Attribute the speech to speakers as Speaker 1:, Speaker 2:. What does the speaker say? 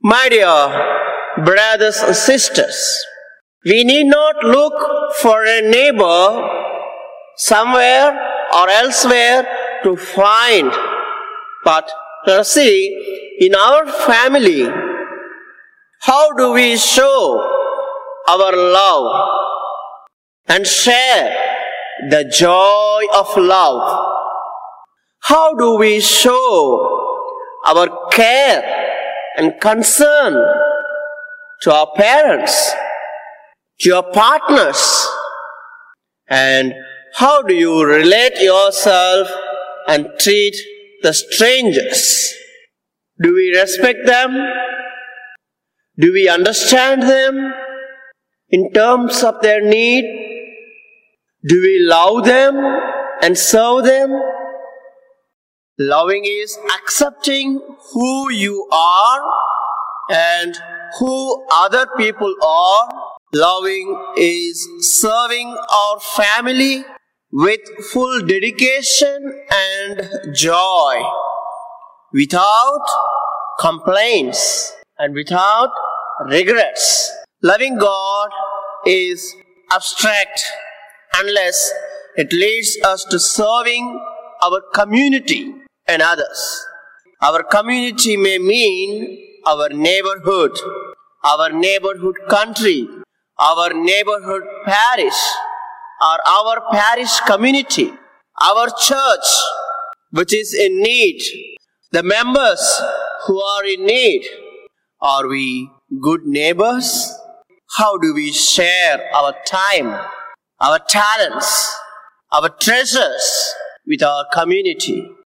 Speaker 1: My dear brothers and sisters, we need not look for a neighbor somewhere or elsewhere to find, but let's see, in our family, how do we show our love and share the joy of love? How do we show our care and concern to our parents, to your partners? And how do you relate yourself and treat the strangers? Do we respect them? Do we understand them in terms of their need? Do we love them and serve them? Loving is accepting who you are and who other people are. Loving is serving our family with full dedication and joy, without complaints and without regrets. Loving God is abstract unless it leads us to serving our community and others. Our community may mean our neighborhood country, our neighborhood parish, or our parish community, our church which is in need, the members who are in need. Are we good neighbors? How do we share our time, our talents, our treasures with our community?